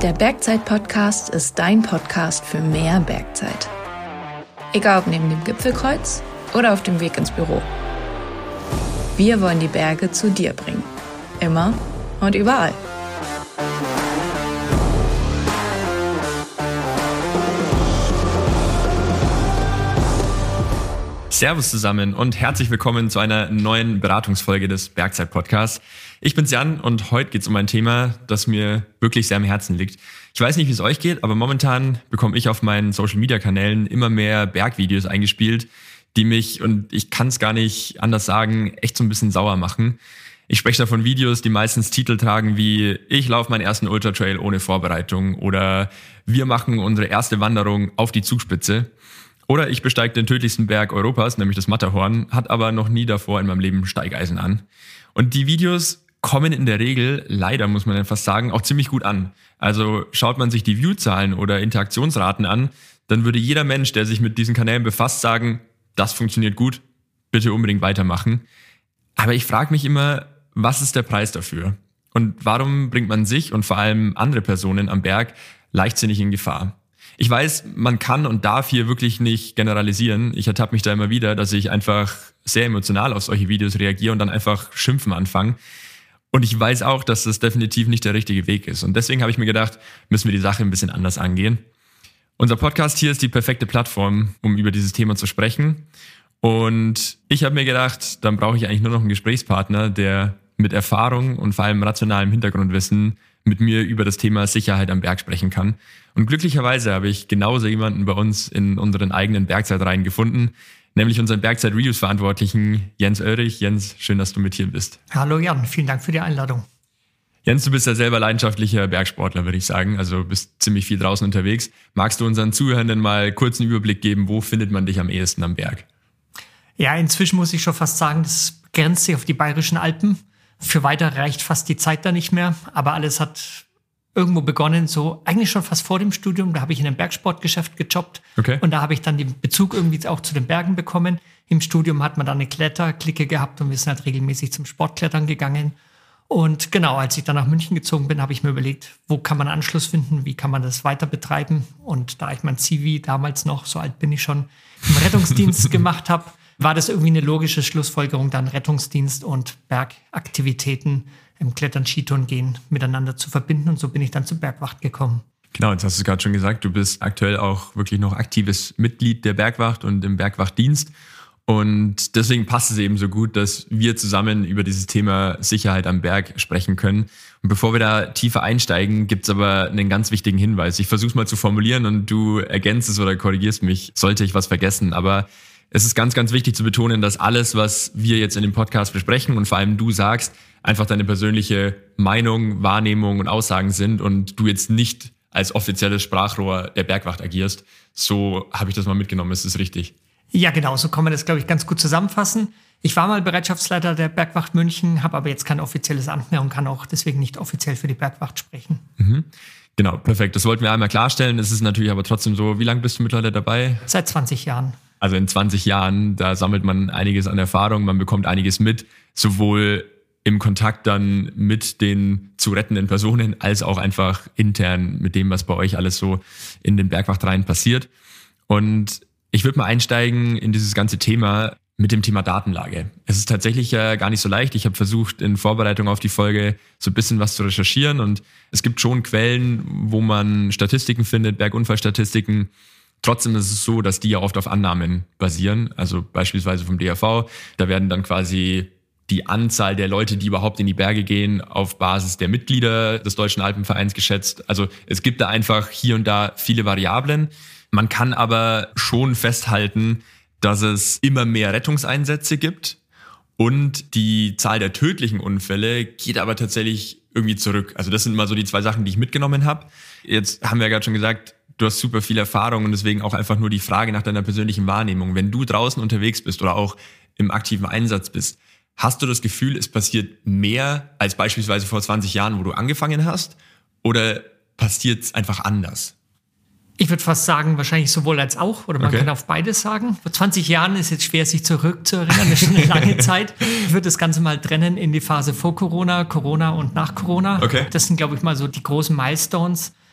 Der Bergzeit-Podcast ist dein Podcast für mehr Bergzeit. Egal ob neben dem Gipfelkreuz oder auf dem Weg ins Büro. Wir wollen die Berge zu dir bringen. Immer und überall. Servus zusammen und herzlich willkommen zu einer neuen Beratungsfolge des Bergzeit-Podcasts. Ich bin's Jan und heute geht's um ein Thema, das mir wirklich sehr am Herzen liegt. Ich weiß nicht, wie es euch geht, aber momentan bekomme ich auf meinen Social-Media-Kanälen immer mehr Bergvideos eingespielt, die mich, und ich kann es gar nicht anders sagen, echt so ein bisschen sauer machen. Ich spreche da von Videos, die meistens Titel tragen wie „Ich laufe meinen ersten Ultratrail ohne Vorbereitung" oder „Wir machen unsere erste Wanderung auf die Zugspitze" oder „Ich besteige den tödlichsten Berg Europas", nämlich das Matterhorn, hat aber noch nie davor in meinem Leben Steigeisen an. Und die Videos kommen in der Regel, leider muss man ja fast sagen, auch ziemlich gut an. Also schaut man sich die Viewzahlen oder Interaktionsraten an, dann würde jeder Mensch, der sich mit diesen Kanälen befasst, sagen, das funktioniert gut, bitte unbedingt weitermachen. Aber ich frage mich immer, was ist der Preis dafür? Und warum bringt man sich und vor allem andere Personen am Berg leichtsinnig in Gefahr? Ich weiß, man kann und darf hier wirklich nicht generalisieren. Ich ertappe mich da immer wieder, dass ich einfach sehr emotional auf solche Videos reagiere und dann einfach schimpfen anfange. Und ich weiß auch, dass das definitiv nicht der richtige Weg ist. Und deswegen habe ich mir gedacht, müssen wir die Sache ein bisschen anders angehen. Unser Podcast hier ist die perfekte Plattform, um über dieses Thema zu sprechen. Und ich habe mir gedacht, dann brauche ich eigentlich nur noch einen Gesprächspartner, der mit Erfahrung und vor allem rationalem Hintergrundwissen mit mir über das Thema Sicherheit am Berg sprechen kann. Und glücklicherweise habe ich genauso jemanden bei uns in unseren eigenen Bergzeitreihen gefunden, nämlich unseren Bergzeit-Reviews-Verantwortlichen Jens Oelrich. Jens, schön, dass du mit hier bist. Hallo Jan, vielen Dank für die Einladung. Jens, du bist ja selber leidenschaftlicher Bergsportler, würde ich sagen. Also bist ziemlich viel draußen unterwegs. Magst du unseren Zuhörenden mal kurz einen Überblick geben, wo findet man dich am ehesten am Berg? Ja, inzwischen muss ich schon fast sagen, das grenzt sich auf die Bayerischen Alpen. Für weiter reicht fast die Zeit da nicht mehr. Aber alles hat irgendwo begonnen, so eigentlich schon fast vor dem Studium. Da habe ich in einem Bergsportgeschäft gejobbt. Okay. Und da habe ich dann den Bezug irgendwie auch zu den Bergen bekommen. Im Studium hat man dann eine Kletterklicke gehabt und wir sind halt regelmäßig zum Sportklettern gegangen. Und genau, als ich dann nach München gezogen bin, habe ich mir überlegt, wo kann man Anschluss finden, wie kann man das weiter betreiben. Und da ich mein CV damals noch, so alt bin ich schon, im Rettungsdienst gemacht habe, war das irgendwie eine logische Schlussfolgerung, dann Rettungsdienst und Bergaktivitäten im Klettern, Skitouren gehen miteinander zu verbinden. Und so bin ich dann zur Bergwacht gekommen. Genau, jetzt hast du es gerade schon gesagt, du bist aktuell auch wirklich noch aktives Mitglied der Bergwacht und im Bergwachtdienst. Und deswegen passt es eben so gut, dass wir zusammen über dieses Thema Sicherheit am Berg sprechen können. Und bevor wir da tiefer einsteigen, gibt's aber einen ganz wichtigen Hinweis. Ich versuche es mal zu formulieren und du ergänzt es oder korrigierst mich, sollte ich was vergessen. Aber es ist ganz, ganz wichtig zu betonen, dass alles, was wir jetzt in dem Podcast besprechen und vor allem du sagst, einfach deine persönliche Meinung, Wahrnehmung und Aussagen sind und du jetzt nicht als offizielles Sprachrohr der Bergwacht agierst. So habe ich das mal mitgenommen, ist das richtig? Ja, genau, so kann man das, glaube ich, ganz gut zusammenfassen. Ich war mal Bereitschaftsleiter der Bergwacht München, habe aber jetzt kein offizielles Amt mehr und kann auch deswegen nicht offiziell für die Bergwacht sprechen. Mhm. Genau, perfekt. Das wollten wir einmal klarstellen. Es ist natürlich aber trotzdem so, wie lange bist du mittlerweile dabei? Seit 20 Jahren. Also in 20 Jahren, da sammelt man einiges an Erfahrung, man bekommt einiges mit, sowohl im Kontakt dann mit den zu rettenden Personen, als auch einfach intern mit dem, was bei euch alles so in den Bergwachtreihen passiert. Und ich würde mal einsteigen in dieses ganze Thema mit dem Thema Datenlage. Es ist tatsächlich ja gar nicht so leicht. Ich habe versucht, in Vorbereitung auf die Folge so ein bisschen was zu recherchieren und es gibt schon Quellen, wo man Statistiken findet, Bergunfallstatistiken. Trotzdem ist es so, dass die ja oft auf Annahmen basieren, also beispielsweise vom DAV. Da werden dann quasi die Anzahl der Leute, die überhaupt in die Berge gehen, auf Basis der Mitglieder des Deutschen Alpenvereins geschätzt. Also es gibt da einfach hier und da viele Variablen. Man kann aber schon festhalten, dass es immer mehr Rettungseinsätze gibt und die Zahl der tödlichen Unfälle geht aber tatsächlich irgendwie zurück. Also das sind mal so die zwei Sachen, die ich mitgenommen habe. Jetzt haben wir ja gerade schon gesagt, du hast super viel Erfahrung und deswegen auch einfach nur die Frage nach deiner persönlichen Wahrnehmung. Wenn du draußen unterwegs bist oder auch im aktiven Einsatz bist, hast du das Gefühl, es passiert mehr als beispielsweise vor 20 Jahren, wo du angefangen hast? Oder passiert es einfach anders? Ich würde fast sagen, wahrscheinlich sowohl als auch, oder man kann auf beides sagen. Vor 20 Jahren ist jetzt schwer, sich zurückzuerinnern, das ist schon eine lange Zeit. Ich würde das Ganze mal trennen in die Phase vor Corona, Corona und nach Corona. Okay. Das sind, glaube ich, mal so die großen Milestones.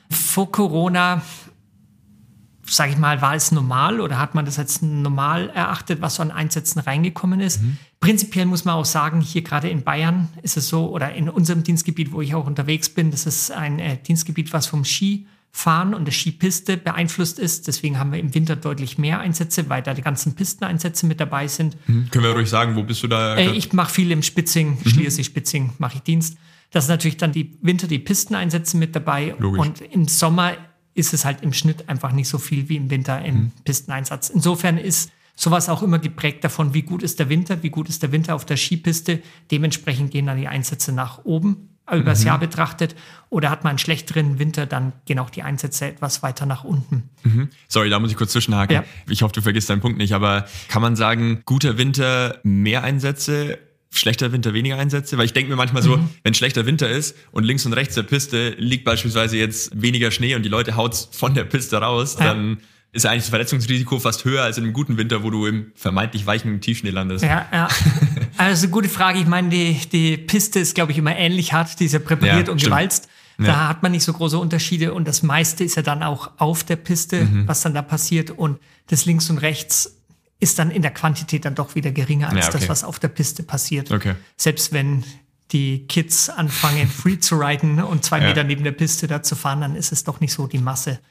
Vor Corona, sage ich mal, war es normal oder hat man das als normal erachtet, was so an Einsätzen reingekommen ist? Prinzipiell muss man auch sagen, hier gerade in Bayern ist es so, oder in unserem Dienstgebiet, wo ich auch unterwegs bin, das ist ein Dienstgebiet, was vom Skifahren und der Skipiste beeinflusst ist. Deswegen haben wir im Winter deutlich mehr Einsätze, weil da die ganzen Pisteneinsätze mit dabei sind. Können wir ruhig sagen, wo bist du da? Ich mache viel im Spitzing, Schliersee-Spitzing mache ich Dienst. Das ist natürlich dann die Pisteneinsätze mit dabei. Logisch. Und im Sommer ist es halt im Schnitt einfach nicht so viel wie im Winter im Pisteneinsatz. Insofern ist sowas auch immer geprägt davon, wie gut ist der Winter auf der Skipiste. Dementsprechend gehen dann die Einsätze nach oben, über das Jahr betrachtet. Oder hat man einen schlechteren Winter, dann gehen auch die Einsätze etwas weiter nach unten. Sorry, da muss ich kurz zwischenhaken. Ja. Ich hoffe, du vergisst deinen Punkt nicht. Aber kann man sagen, guter Winter mehr Einsätze, schlechter Winter weniger Einsätze? Weil ich denke mir manchmal so, wenn schlechter Winter ist und links und rechts der Piste liegt beispielsweise jetzt weniger Schnee und die Leute haut's von der Piste raus, dann ist eigentlich das Verletzungsrisiko fast höher als in einem guten Winter, wo du im vermeintlich weichen Tiefschnee landest. Ja. Also gute Frage. Ich meine, die Piste ist, glaube ich, immer ähnlich hart. Die ist ja präpariert und gewalzt. Da hat man nicht so große Unterschiede und das meiste ist ja dann auch auf der Piste, was dann da passiert, und das links und rechts ist dann in der Quantität dann doch wieder geringer als das, was auf der Piste passiert. Okay. Selbst wenn die Kids anfangen, free zu riden und 2 Meter neben der Piste da zu fahren, dann ist es doch nicht so die Masse.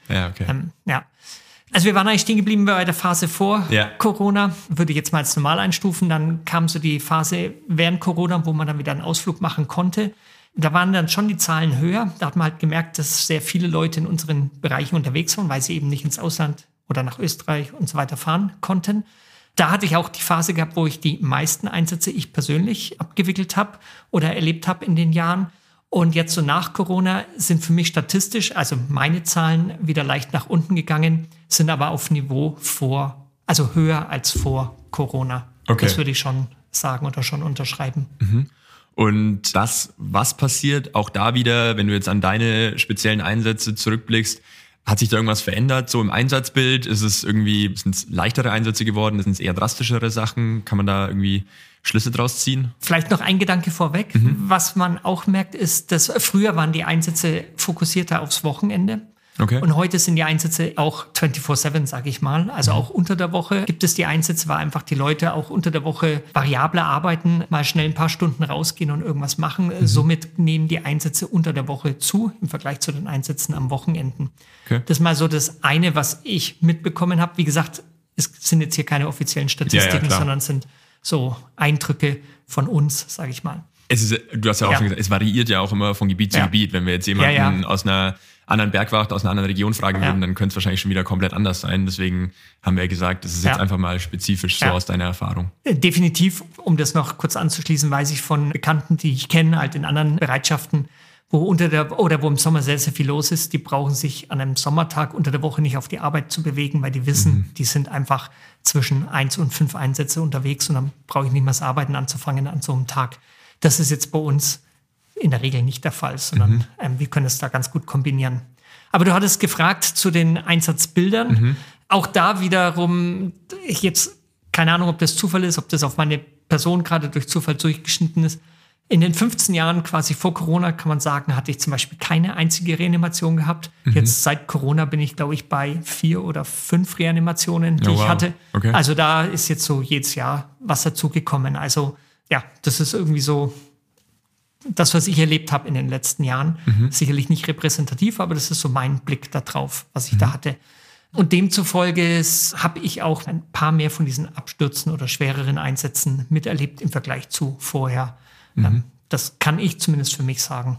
Also wir waren eigentlich stehen geblieben bei der Phase vor Corona, würde ich jetzt mal als normal einstufen. Dann kam so die Phase während Corona, wo man dann wieder einen Ausflug machen konnte. Da waren dann schon die Zahlen höher. Da hat man halt gemerkt, dass sehr viele Leute in unseren Bereichen unterwegs waren, weil sie eben nicht ins Ausland oder nach Österreich und so weiter fahren konnten. Da hatte ich auch die Phase gehabt, wo ich die meisten Einsätze ich persönlich abgewickelt habe oder erlebt habe in den Jahren. Und jetzt so nach Corona sind für mich statistisch, also meine Zahlen, wieder leicht nach unten gegangen, sind aber auf Niveau also höher als vor Corona. Okay. Das würde ich schon sagen oder schon unterschreiben. Und das, was passiert, auch da wieder, wenn du jetzt an deine speziellen Einsätze zurückblickst, hat sich da irgendwas verändert, so im Einsatzbild? Sind es leichtere Einsätze geworden? Sind es eher drastischere Sachen? Kann man da irgendwie Schlüsse draus ziehen? Vielleicht noch ein Gedanke vorweg. Was man auch merkt, ist, dass früher waren die Einsätze fokussierter aufs Wochenende. Okay. Und heute sind die Einsätze auch 24/7, sage ich mal. Also auch unter der Woche gibt es die Einsätze, weil einfach die Leute auch unter der Woche variabler arbeiten, mal schnell ein paar Stunden rausgehen und irgendwas machen. Somit nehmen die Einsätze unter der Woche zu im Vergleich zu den Einsätzen am Wochenenden. Okay. Das ist mal so das eine, was ich mitbekommen habe. Wie gesagt, es sind jetzt hier keine offiziellen Statistiken, sondern es sind so Eindrücke von uns, sage ich mal. Du hast ja auch schon gesagt, es variiert ja auch immer von Gebiet zu Gebiet. Wenn wir jetzt jemanden aus einer anderen Bergwacht, aus einer anderen Region fragen würden, dann könnte es wahrscheinlich schon wieder komplett anders sein. Deswegen haben wir ja gesagt, das ist jetzt einfach mal spezifisch so aus deiner Erfahrung. Definitiv, um das noch kurz anzuschließen, weiß ich von Bekannten, die ich kenne, halt in anderen Bereitschaften, wo im Sommer sehr, sehr viel los ist. Die brauchen sich an einem Sommertag unter der Woche nicht auf die Arbeit zu bewegen, weil die wissen, die sind einfach zwischen 1 und 5 Einsätze unterwegs und dann brauche ich nicht mehr das Arbeiten anzufangen an so einem Tag. Das ist jetzt bei uns in der Regel nicht der Fall, sondern wir können es da ganz gut kombinieren. Aber du hattest gefragt zu den Einsatzbildern. Auch da wiederum, ich jetzt keine Ahnung, ob das Zufall ist, ob das auf meine Person gerade durch Zufall durchgeschnitten ist. In den 15 Jahren quasi vor Corona, kann man sagen, hatte ich zum Beispiel keine einzige Reanimation gehabt. Jetzt seit Corona bin ich, glaube ich, bei 4 oder 5 Reanimationen, die ich hatte. Okay. Also da ist jetzt so jedes Jahr was dazugekommen. Also ja, das ist irgendwie so das, was ich erlebt habe in den letzten Jahren. Sicherlich nicht repräsentativ, aber das ist so mein Blick da drauf, was ich da hatte. Und demzufolge habe ich auch ein paar mehr von diesen Abstürzen oder schwereren Einsätzen miterlebt im Vergleich zu vorher. Das kann ich zumindest für mich sagen.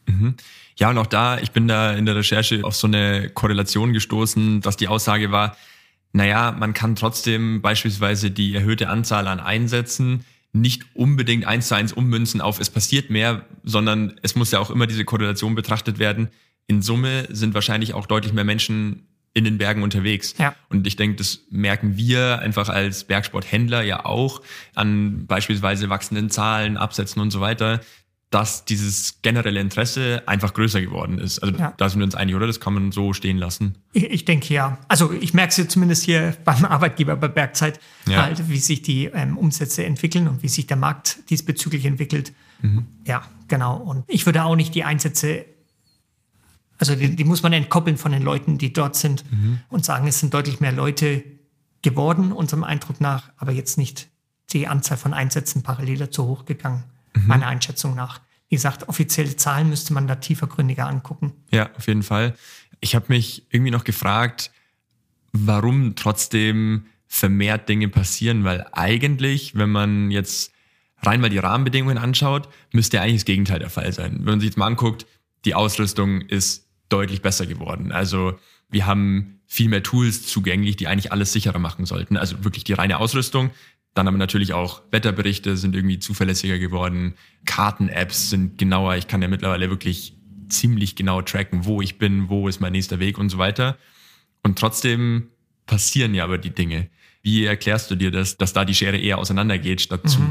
Ja, und auch da, ich bin da in der Recherche auf so eine Korrelation gestoßen, dass die Aussage war, naja, man kann trotzdem beispielsweise die erhöhte Anzahl an Einsätzen nicht unbedingt 1:1 ummünzen auf es passiert mehr, sondern es muss ja auch immer diese Korrelation betrachtet werden. In Summe sind wahrscheinlich auch deutlich mehr Menschen in den Bergen unterwegs. Ja. Und ich denke, das merken wir einfach als Bergsporthändler ja auch an beispielsweise wachsenden Zahlen, Absätzen und so weiter, dass dieses generelle Interesse einfach größer geworden ist. Also da sind wir uns einig, oder? Das kann man so stehen lassen. Ich denke, ja. Also ich merke es jetzt zumindest hier beim Arbeitgeber bei Bergzeit, halt, wie sich die Umsätze entwickeln und wie sich der Markt diesbezüglich entwickelt. Ja, genau. Und ich würde auch nicht die Einsätze Also die muss man entkoppeln von den Leuten, die dort sind und sagen, es sind deutlich mehr Leute geworden, unserem Eindruck nach, aber jetzt nicht die Anzahl von Einsätzen parallel dazu hochgegangen, meiner Einschätzung nach. Wie gesagt, offizielle Zahlen müsste man da tiefergründiger angucken. Ja, auf jeden Fall. Ich habe mich irgendwie noch gefragt, warum trotzdem vermehrt Dinge passieren, weil eigentlich, wenn man jetzt rein mal die Rahmenbedingungen anschaut, müsste ja eigentlich das Gegenteil der Fall sein. Wenn man sich jetzt mal anguckt, die Ausrüstung ist deutlich besser geworden. Also wir haben viel mehr Tools zugänglich, die eigentlich alles sicherer machen sollten. Also wirklich die reine Ausrüstung. Dann aber natürlich auch Wetterberichte sind irgendwie zuverlässiger geworden. Karten-Apps sind genauer. Ich kann ja mittlerweile wirklich ziemlich genau tracken, wo ich bin, wo ist mein nächster Weg und so weiter. Und trotzdem passieren ja aber die Dinge. Wie erklärst du dir das, dass da die Schere eher auseinandergeht statt zu?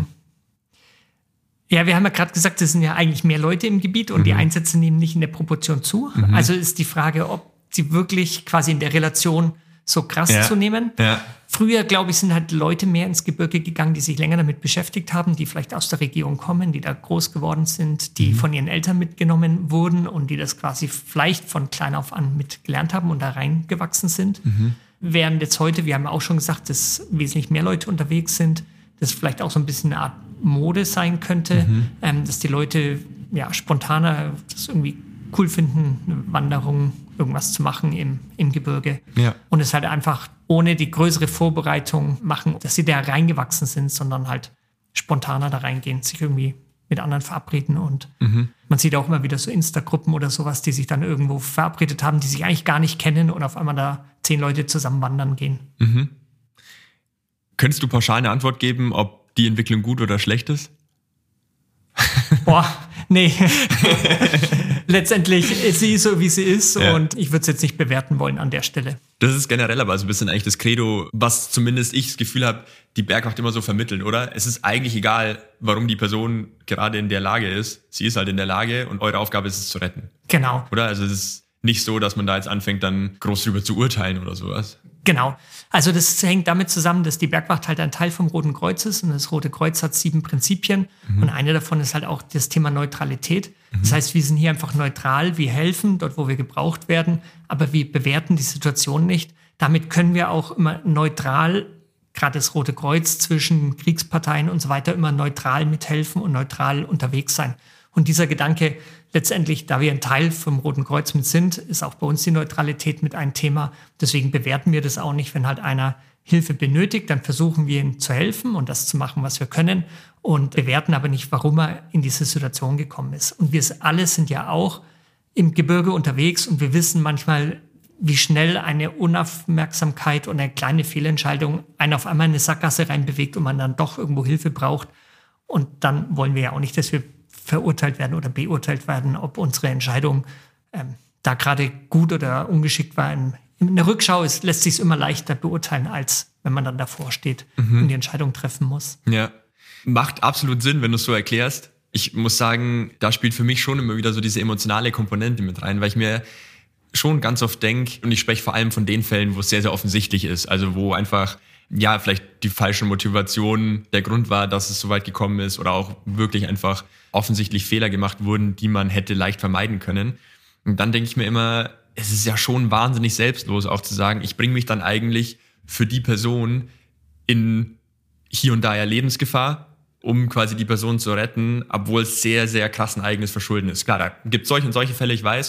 Ja, wir haben ja gerade gesagt, es sind ja eigentlich mehr Leute im Gebiet und die Einsätze nehmen nicht in der Proportion zu. Also ist die Frage, ob sie wirklich quasi in der Relation so krass zu nehmen. Ja. Früher, glaube ich, sind halt Leute mehr ins Gebirge gegangen, die sich länger damit beschäftigt haben, die vielleicht aus der Region kommen, die da groß geworden sind, die von ihren Eltern mitgenommen wurden und die das quasi vielleicht von klein auf an mitgelernt haben und da reingewachsen sind. Während jetzt heute, wir haben auch schon gesagt, dass wesentlich mehr Leute unterwegs sind, das vielleicht auch so ein bisschen eine Art Mode sein könnte, dass die Leute spontaner das irgendwie cool finden, eine Wanderung, irgendwas zu machen im Gebirge. Ja. Und es halt einfach ohne die größere Vorbereitung machen, dass sie da reingewachsen sind, sondern halt spontaner da reingehen, sich irgendwie mit anderen verabreden. Und man sieht auch immer wieder so Insta-Gruppen oder sowas, die sich dann irgendwo verabredet haben, die sich eigentlich gar nicht kennen und auf einmal da 10 Leute zusammen wandern gehen. Könntest du pauschal eine Antwort geben, ob die Entwicklung gut oder schlecht ist? Boah, nee. Letztendlich ist sie so, wie sie ist und ich würde es jetzt nicht bewerten wollen an der Stelle. Das ist generell aber so ein bisschen eigentlich das Credo, was zumindest ich das Gefühl habe, die Bergwacht immer so vermitteln, oder? Es ist eigentlich egal, warum die Person gerade in der Lage ist. Sie ist halt in der Lage und eure Aufgabe ist es zu retten. Genau. Oder? Also es ist nicht so, dass man da jetzt anfängt, dann groß drüber zu urteilen oder sowas. Genau. Also das hängt damit zusammen, dass die Bergwacht halt ein Teil vom Roten Kreuz ist und das Rote Kreuz hat 7 Prinzipien und eine davon ist halt auch das Thema Neutralität. Das heißt, wir sind hier einfach neutral, wir helfen dort, wo wir gebraucht werden, aber wir bewerten die Situation nicht. Damit können wir auch immer neutral, gerade das Rote Kreuz zwischen Kriegsparteien und so weiter, immer neutral mithelfen und neutral unterwegs sein. Und dieser Gedanke, letztendlich, da wir ein Teil vom Roten Kreuz mit sind, ist auch bei uns die Neutralität mit ein Thema. Deswegen bewerten wir das auch nicht, wenn halt einer Hilfe benötigt, dann versuchen wir ihm zu helfen und das zu machen, was wir können und bewerten aber nicht, warum er in diese Situation gekommen ist. Und wir alle sind ja auch im Gebirge unterwegs und wir wissen manchmal, wie schnell eine Unaufmerksamkeit und eine kleine Fehlentscheidung einen auf einmal in eine Sackgasse reinbewegt und man dann doch irgendwo Hilfe braucht. Und dann wollen wir ja auch nicht, dass wir verurteilt werden oder beurteilt werden, ob unsere Entscheidung da gerade gut oder ungeschickt war. In der Rückschau lässt sich es immer leichter beurteilen, als wenn man dann davor steht und die Entscheidung treffen muss. Ja, macht absolut Sinn, wenn du es so erklärst. Ich muss sagen, da spielt für mich schon immer wieder so diese emotionale Komponente mit rein, weil ich mir schon ganz oft denke, und ich spreche vor allem von den Fällen, wo es sehr, sehr offensichtlich ist, also wo einfach vielleicht die falsche Motivation der Grund war, dass es so weit gekommen ist oder auch wirklich einfach offensichtlich Fehler gemacht wurden, die man hätte leicht vermeiden können. Und dann denke ich mir immer, es ist ja schon wahnsinnig selbstlos auch zu sagen, ich bringe mich dann eigentlich für die Person in hier und da ja Lebensgefahr, um quasi die Person zu retten, obwohl es sehr, sehr krass ein eigenes Verschulden ist. Klar, da gibt es solche und solche Fälle, ich weiß,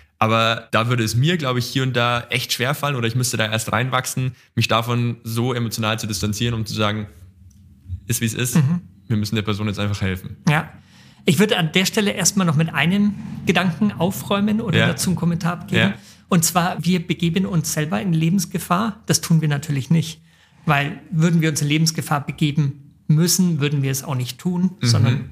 aber da würde es mir, glaube ich, hier und da echt schwerfallen oder ich müsste da erst reinwachsen, mich davon so emotional zu distanzieren, um zu sagen, ist wie es ist, wir müssen der Person jetzt einfach helfen. Ja, ich würde an der Stelle erstmal noch mit einem Gedanken aufräumen oder dazu einen Kommentar abgeben. Ja. Und zwar, wir begeben uns selber in Lebensgefahr. Das tun wir natürlich nicht, weil würden wir uns in Lebensgefahr begeben müssen, würden wir es auch nicht tun, sondern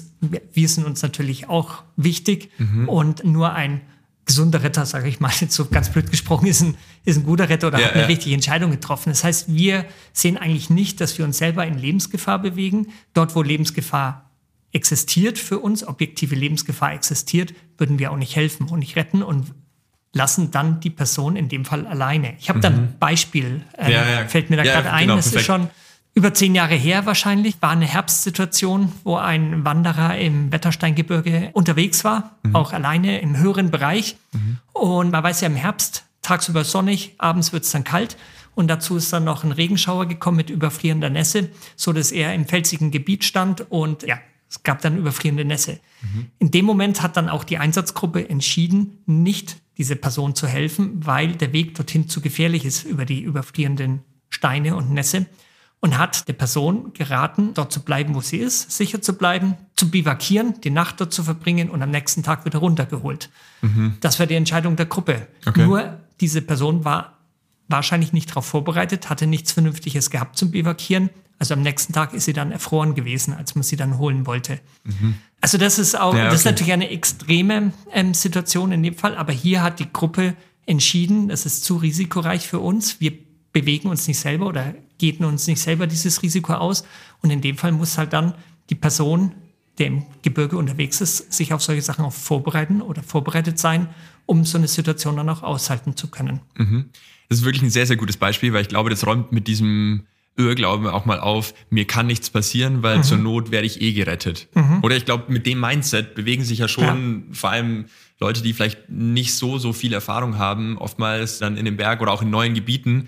wir sind uns natürlich auch wichtig und nur ein gesunder Retter, sage ich mal, jetzt so ganz blöd gesprochen, ist ein guter Retter oder hat eine richtige Entscheidung getroffen. Das heißt, wir sehen eigentlich nicht, dass wir uns selber in Lebensgefahr bewegen. Dort, wo Lebensgefahr existiert für uns, objektive Lebensgefahr existiert, würden wir auch nicht helfen und nicht retten und lassen dann die Person in dem Fall alleine. Ich habe dann ein Beispiel, fällt mir da gerade ein. Genau, das ist schon Über 10 Jahre her wahrscheinlich, war eine Herbstsituation, wo ein Wanderer im Wettersteingebirge unterwegs war, auch alleine im höheren Bereich. Und man weiß ja, im Herbst, tagsüber sonnig, abends wird es dann kalt. Und dazu ist dann noch ein Regenschauer gekommen mit überfrierender Nässe, so dass er im felsigen Gebiet stand und ja, es gab dann überfrierende Nässe. In dem Moment hat dann auch die Einsatzgruppe entschieden, nicht diese Person zu helfen, weil der Weg dorthin zu gefährlich ist über die überfrierenden Steine und Nässe. Und hat der Person geraten, dort zu bleiben, wo sie ist, sicher zu bleiben, zu bivakieren, die Nacht dort zu verbringen und am nächsten Tag wieder runtergeholt. Das war die Entscheidung der Gruppe. Okay. Nur diese Person war wahrscheinlich nicht darauf vorbereitet, hatte nichts Vernünftiges gehabt zum Bivakieren. Also am nächsten Tag ist sie dann erfroren gewesen, als man sie dann holen wollte. Also das ist auch, das ist natürlich eine extreme Situation in dem Fall. Aber hier hat die Gruppe entschieden, das ist zu risikoreich für uns. Wir bewegen uns nicht selber oder geben uns nicht selber dieses Risiko aus. Und in dem Fall muss halt dann die Person, der im Gebirge unterwegs ist, sich auf solche Sachen auch vorbereiten oder vorbereitet sein, um so eine Situation dann auch aushalten zu können. Das ist wirklich ein sehr, sehr gutes Beispiel, weil ich glaube, das räumt mit diesem Irrglauben auch mal auf, mir kann nichts passieren, weil zur Not werde ich gerettet. Oder ich glaube, mit dem Mindset bewegen sich ja schon vor allem Leute, die vielleicht nicht so viel Erfahrung haben, oftmals dann in den Berg oder auch in neuen Gebieten,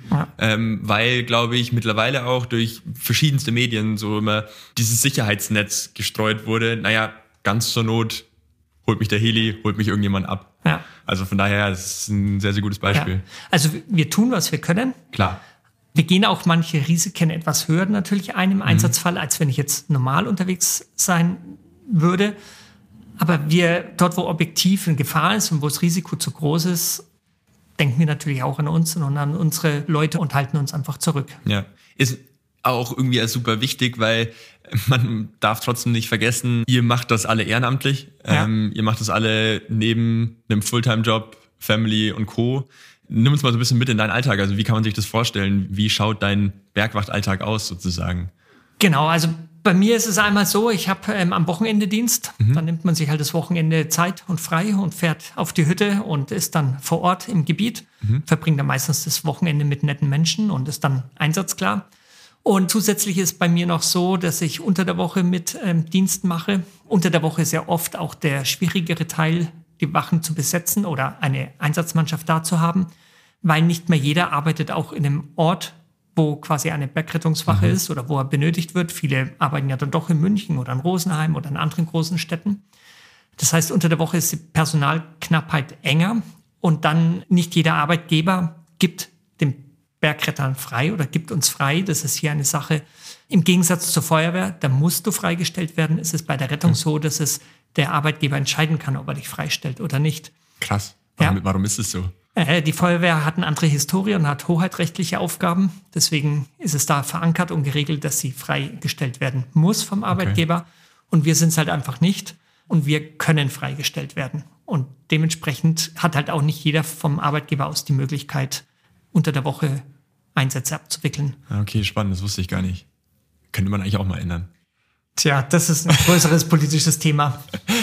weil, glaube ich, mittlerweile auch durch verschiedenste Medien so immer dieses Sicherheitsnetz gestreut wurde. Naja, ganz zur Not holt mich der Heli, holt mich irgendjemand ab. Ja. Also von daher, das ist ein sehr, sehr gutes Beispiel. Ja. Also wir tun, was wir können. Klar. Wir gehen auch manche Risiken etwas höher natürlich ein im Einsatzfall, als wenn ich jetzt normal unterwegs sein würde. Aber wir, dort wo objektiv eine Gefahr ist und wo das Risiko zu groß ist, denken wir natürlich auch an uns und an unsere Leute und halten uns einfach zurück. Ja, ist auch irgendwie super wichtig, weil man darf trotzdem nicht vergessen, ihr macht das alle ehrenamtlich. Ja. Ihr macht das alle neben einem Fulltime-Job, Family und Co. Nimm uns mal so ein bisschen mit in deinen Alltag. Also wie kann man sich das vorstellen? Wie schaut dein Bergwachtalltag aus sozusagen? Genau, also bei mir ist es einmal so, ich habe am Wochenende Dienst. Dann nimmt man sich halt das Wochenende Zeit und frei und fährt auf die Hütte und ist dann vor Ort im Gebiet. Verbringt dann meistens das Wochenende mit netten Menschen und ist dann einsatzklar. Und zusätzlich ist bei mir noch so, dass ich unter der Woche mit Dienst mache. Unter der Woche ist ja oft auch der schwierigere Teil, die Wachen zu besetzen oder eine Einsatzmannschaft da zu haben, weil nicht mehr jeder arbeitet auch in einem Ort, wo quasi eine Bergrettungswache ist oder wo er benötigt wird. Viele arbeiten ja dann doch in München oder in Rosenheim oder in anderen großen Städten. Das heißt, unter der Woche ist die Personalknappheit enger und dann nicht jeder Arbeitgeber gibt den Bergrettern frei oder gibt uns frei. Das ist hier eine Sache. Im Gegensatz zur Feuerwehr, da musst du freigestellt werden. Es ist bei der Rettung so, dass es der Arbeitgeber entscheiden kann, ob er dich freistellt oder nicht. Krass. Ja. Warum ist es so? Die Feuerwehr hat eine andere Historie und hat hoheitrechtliche Aufgaben. Deswegen ist es da verankert und geregelt, dass sie freigestellt werden muss vom Arbeitgeber. Okay. Und wir sind es halt einfach nicht. Und wir können freigestellt werden. Und dementsprechend hat halt auch nicht jeder vom Arbeitgeber aus die Möglichkeit, unter der Woche Einsätze abzuwickeln. Okay, spannend. Das wusste ich gar nicht. Könnte man eigentlich auch mal ändern. Tja, das ist ein größeres politisches Thema.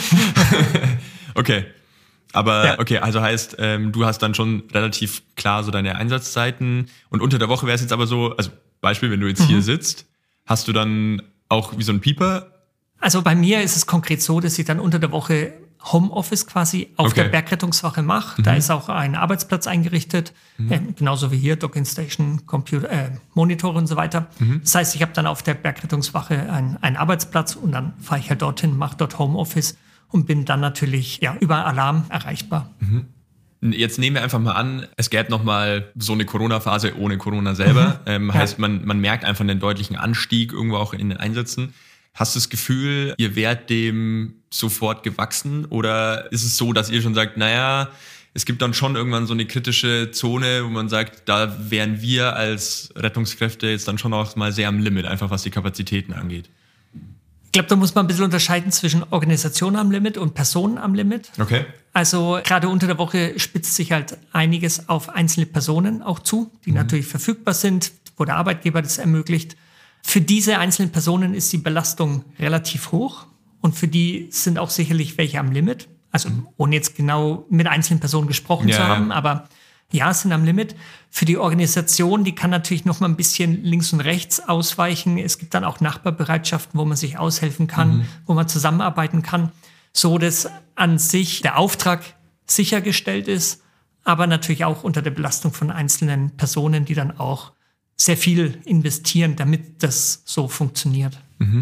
Okay. Aber ja. Okay, also heißt, du hast dann schon relativ klar so deine Einsatzzeiten und unter der Woche wäre es jetzt aber so, also Beispiel, wenn du jetzt hier sitzt, hast du dann auch wie so ein Pieper? Also bei mir ist es konkret so, dass ich dann unter der Woche Homeoffice quasi auf der Bergrettungswache mache. Da ist auch ein Arbeitsplatz eingerichtet, genauso wie hier, Docking Station, Computer, Monitore und so weiter. Das heißt, ich habe dann auf der Bergrettungswache einen Arbeitsplatz und dann fahre ich halt dorthin, mache dort Homeoffice und bin dann natürlich über Alarm erreichbar. Jetzt nehmen wir einfach mal an, es gäbe nochmal so eine Corona-Phase ohne Corona selber. Heißt, man merkt einfach einen deutlichen Anstieg irgendwo auch in den Einsätzen. Hast du das Gefühl, ihr wärt dem sofort gewachsen? Oder ist es so, dass ihr schon sagt, naja, es gibt dann schon irgendwann so eine kritische Zone, wo man sagt, da wären wir als Rettungskräfte jetzt dann schon auch mal sehr am Limit, einfach was die Kapazitäten angeht? Ich glaube, da muss man ein bisschen unterscheiden zwischen Organisation am Limit und Personen am Limit. Okay. Also gerade unter der Woche spitzt sich halt einiges auf einzelne Personen auch zu, die natürlich verfügbar sind, wo der Arbeitgeber das ermöglicht. Für diese einzelnen Personen ist die Belastung relativ hoch und für die sind auch sicherlich welche am Limit. Also ohne jetzt genau mit einzelnen Personen gesprochen zu haben, aber Ja, sind am Limit. Für die Organisation, die kann natürlich noch mal ein bisschen links und rechts ausweichen. Es gibt dann auch Nachbarbereitschaften, wo man sich aushelfen kann, wo man zusammenarbeiten kann, so dass an sich der Auftrag sichergestellt ist, aber natürlich auch unter der Belastung von einzelnen Personen, die dann auch sehr viel investieren, damit das so funktioniert.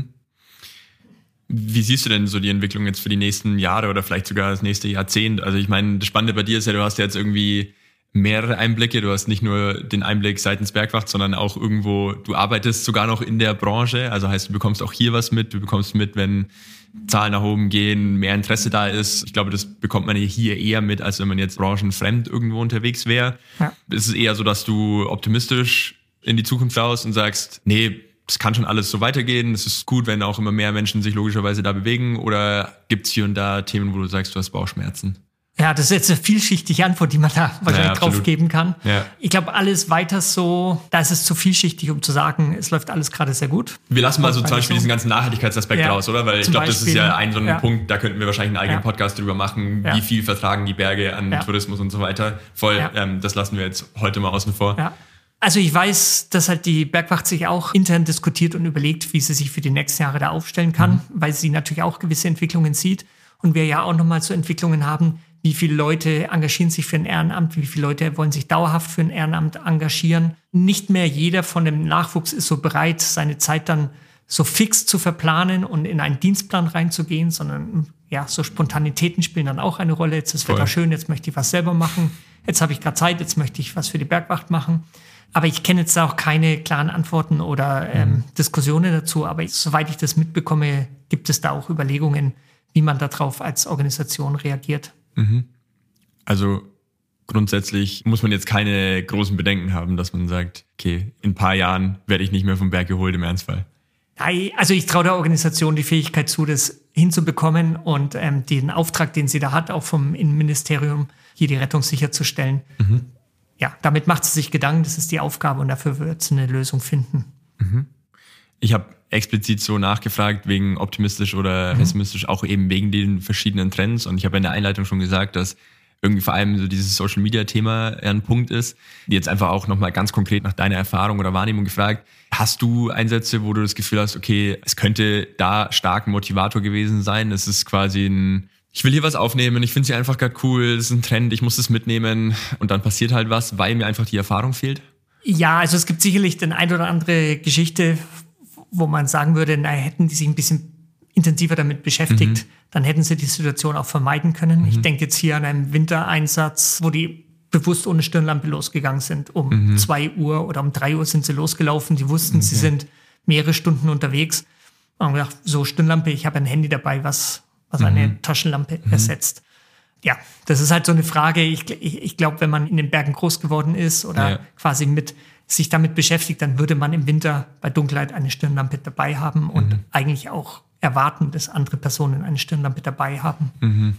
Wie siehst du denn so die Entwicklung jetzt für die nächsten Jahre oder vielleicht sogar das nächste Jahrzehnt? Also ich meine, das Spannende bei dir ist ja, du hast ja jetzt irgendwie mehrere Einblicke. Du hast nicht nur den Einblick seitens Bergwacht, sondern auch irgendwo, du arbeitest sogar noch in der Branche. Also heißt, du bekommst auch hier was mit. Du bekommst mit, wenn Zahlen nach oben gehen, mehr Interesse da ist. Ich glaube, das bekommt man hier eher mit, als wenn man jetzt branchenfremd irgendwo unterwegs wäre. Ja. Es ist eher so, dass du optimistisch in die Zukunft raus und sagst, nee, es kann schon alles so weitergehen. Es ist gut, wenn auch immer mehr Menschen sich logischerweise da bewegen. Oder gibt es hier und da Themen, wo du sagst, du hast Bauchschmerzen? Ja, das ist jetzt eine vielschichtige Antwort, die man da wahrscheinlich drauf geben kann. Ja. Ich glaube, alles weiter so, da ist es zu vielschichtig, um zu sagen, es läuft alles gerade sehr gut. Wir lassen mal so zum Beispiel diesen ganzen Nachhaltigkeitsaspekt raus, oder? Weil ich glaube, das ist ja ein so ein Punkt, da könnten wir wahrscheinlich einen eigenen Podcast drüber machen, wie viel vertragen die Berge an Tourismus und so weiter. Das lassen wir jetzt heute mal außen vor. Ja. Also ich weiß, dass halt die Bergwacht sich auch intern diskutiert und überlegt, wie sie sich für die nächsten Jahre da aufstellen kann, weil sie natürlich auch gewisse Entwicklungen sieht. Und wir ja auch nochmal so Entwicklungen haben, wie viele Leute engagieren sich für ein Ehrenamt, wie viele Leute wollen sich dauerhaft für ein Ehrenamt engagieren. Nicht mehr jeder von dem Nachwuchs ist so bereit, seine Zeit dann so fix zu verplanen und in einen Dienstplan reinzugehen, sondern ja, so Spontanitäten spielen dann auch eine Rolle. Jetzt ist das Wetter schön, jetzt möchte ich was selber machen. Jetzt habe ich gerade Zeit, jetzt möchte ich was für die Bergwacht machen. Aber ich kenne jetzt auch keine klaren Antworten oder Diskussionen dazu. Aber soweit ich das mitbekomme, gibt es da auch Überlegungen, wie man darauf als Organisation reagiert. Also grundsätzlich muss man jetzt keine großen Bedenken haben, dass man sagt, okay, in ein paar Jahren werde ich nicht mehr vom Berg geholt im Ernstfall. Also ich traue der Organisation die Fähigkeit zu, das hinzubekommen und den Auftrag, den sie da hat, auch vom Innenministerium, hier die Rettung sicherzustellen. Ja, damit macht sie sich Gedanken, das ist die Aufgabe und dafür wird sie eine Lösung finden. Ich habe explizit so nachgefragt, wegen optimistisch oder pessimistisch, auch eben wegen den verschiedenen Trends. Und ich habe in der Einleitung schon gesagt, dass irgendwie vor allem so dieses Social-Media-Thema ein Punkt ist. Jetzt einfach auch nochmal ganz konkret nach deiner Erfahrung oder Wahrnehmung gefragt. Hast du Einsätze, wo du das Gefühl hast, okay, es könnte da stark ein Motivator gewesen sein? Es ist quasi ich will hier was aufnehmen, ich finde es hier einfach gerade cool, es ist ein Trend, ich muss das mitnehmen und dann passiert halt was, weil mir einfach die Erfahrung fehlt? Ja, also es gibt sicherlich den ein oder andere Geschichte, wo man sagen würde, hätten die sich ein bisschen intensiver damit beschäftigt, dann hätten sie die Situation auch vermeiden können. Ich denke jetzt hier an einen Wintereinsatz, wo die bewusst ohne Stirnlampe losgegangen sind. Um 2 Uhr oder um 3 Uhr sind sie losgelaufen. Die wussten, sie sind mehrere Stunden unterwegs. Und haben gedacht, so Stirnlampe, ich habe ein Handy dabei, was eine Taschenlampe ersetzt. Ja, das ist halt so eine Frage. Ich glaube, wenn man in den Bergen groß geworden ist oder quasi sich damit beschäftigt, dann würde man im Winter bei Dunkelheit eine Stirnlampe dabei haben und eigentlich auch erwarten, dass andere Personen eine Stirnlampe dabei haben.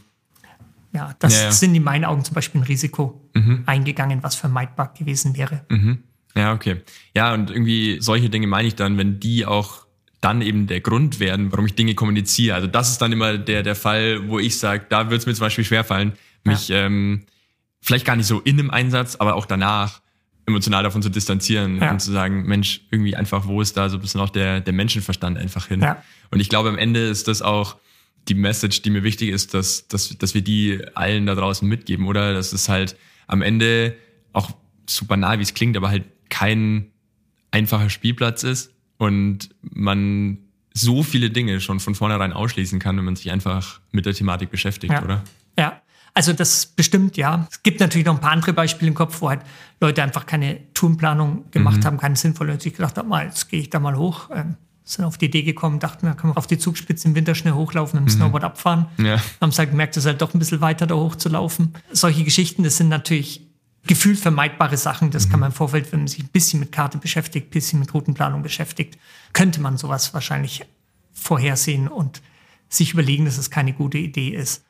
Ja, das sind in meinen Augen zum Beispiel ein Risiko eingegangen, was vermeidbar gewesen wäre. Ja, okay. Ja, und irgendwie solche Dinge meine ich dann, wenn die auch dann eben der Grund werden, warum ich Dinge kommuniziere. Also das ist dann immer der Fall, wo ich sage, da wird es mir zum Beispiel schwerfallen, mich vielleicht gar nicht so in einem Einsatz, aber auch danach emotional davon zu distanzieren und zu sagen, Mensch, irgendwie einfach, wo ist da so ein bisschen auch der Menschenverstand einfach hin? Ja. Und ich glaube, am Ende ist das auch die Message, die mir wichtig ist, dass wir die allen da draußen mitgeben, oder? Dass es halt am Ende auch so banal, wie es klingt, aber halt kein einfacher Spielplatz ist und man so viele Dinge schon von vornherein ausschließen kann, wenn man sich einfach mit der Thematik beschäftigt, oder? Ja, also das bestimmt, ja. Es gibt natürlich noch ein paar andere Beispiele im Kopf, wo halt Leute einfach keine Tourenplanung gemacht haben, keine sinnvolle, und sich gedacht haben, jetzt gehe ich da mal hoch. Sind auf die Idee gekommen, dachten, da kann man auf die Zugspitze im Winter schnell hochlaufen, mit dem Snowboard abfahren. Ja. Haben es halt gemerkt, es ist halt doch ein bisschen weiter da hoch zu laufen. Solche Geschichten, das sind natürlich gefühlt vermeidbare Sachen. Das kann man im Vorfeld, wenn man sich ein bisschen mit Karte beschäftigt, ein bisschen mit Routenplanung beschäftigt, könnte man sowas wahrscheinlich vorhersehen und sich überlegen, dass es keine gute Idee ist.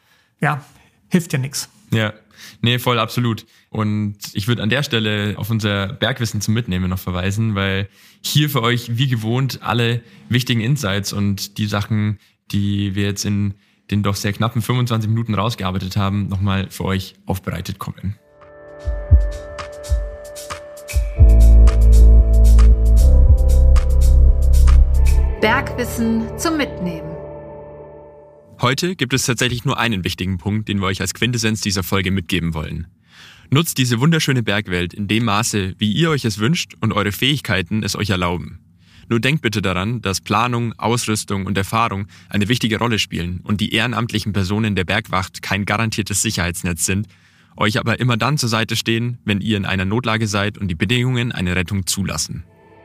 Ja, hilft ja nichts. Ja, nee, voll, absolut. Und ich würde an der Stelle auf unser Bergwissen zum Mitnehmen noch verweisen, weil hier für euch wie gewohnt alle wichtigen Insights und die Sachen, die wir jetzt in den doch sehr knappen 25 Minuten rausgearbeitet haben, nochmal für euch aufbereitet kommen. Bergwissen zum Mitnehmen. Heute gibt es tatsächlich nur einen wichtigen Punkt, den wir euch als Quintessenz dieser Folge mitgeben wollen. Nutzt diese wunderschöne Bergwelt in dem Maße, wie ihr euch es wünscht und eure Fähigkeiten es euch erlauben. Nur denkt bitte daran, dass Planung, Ausrüstung und Erfahrung eine wichtige Rolle spielen und die ehrenamtlichen Personen der Bergwacht kein garantiertes Sicherheitsnetz sind, euch aber immer dann zur Seite stehen, wenn ihr in einer Notlage seid und die Bedingungen eine Rettung zulassen.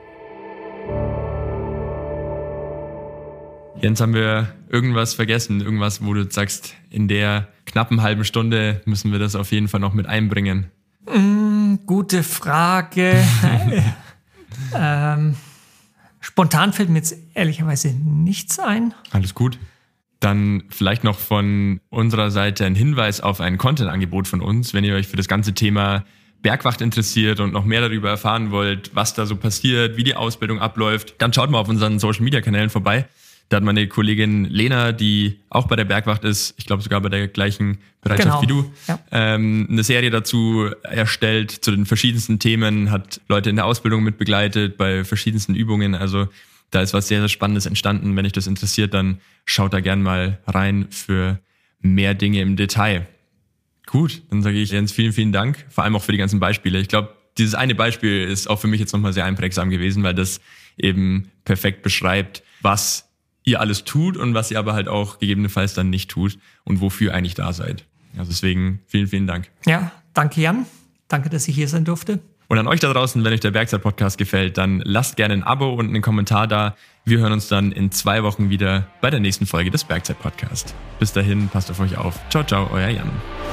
Jens, haben wir irgendwas vergessen? Irgendwas, wo du sagst, in der knappen halben Stunde müssen wir das auf jeden Fall noch mit einbringen? Gute Frage. Spontan fällt mir jetzt ehrlicherweise nichts ein. Alles gut. Dann vielleicht noch von unserer Seite ein Hinweis auf ein Content-Angebot von uns, wenn ihr euch für das ganze Thema Bergwacht interessiert und noch mehr darüber erfahren wollt, was da so passiert, wie die Ausbildung abläuft, dann schaut mal auf unseren Social-Media-Kanälen vorbei. Da hat meine Kollegin Lena, die auch bei der Bergwacht ist, ich glaube sogar bei der gleichen Bereitschaft wie du, eine Serie dazu erstellt zu den verschiedensten Themen, hat Leute in der Ausbildung mitbegleitet, bei verschiedensten Übungen. Also da ist was sehr, sehr Spannendes entstanden. Wenn euch das interessiert, dann schaut da gern mal rein für mehr Dinge im Detail. Gut, dann sage ich Jens vielen, vielen Dank, vor allem auch für die ganzen Beispiele. Ich glaube, dieses eine Beispiel ist auch für mich jetzt nochmal sehr einprägsam gewesen, weil das eben perfekt beschreibt, was ihr alles tut und was ihr aber halt auch gegebenenfalls dann nicht tut und wofür ihr eigentlich da seid. Also deswegen vielen, vielen Dank. Ja, danke Jan. Danke, dass ich hier sein durfte. Und an euch da draußen, wenn euch der Bergzeit-Podcast gefällt, dann lasst gerne ein Abo und einen Kommentar da. Wir hören uns dann in 2 Wochen wieder bei der nächsten Folge des Bergzeit-Podcasts. Bis dahin, passt auf euch auf. Ciao, ciao, euer Jan.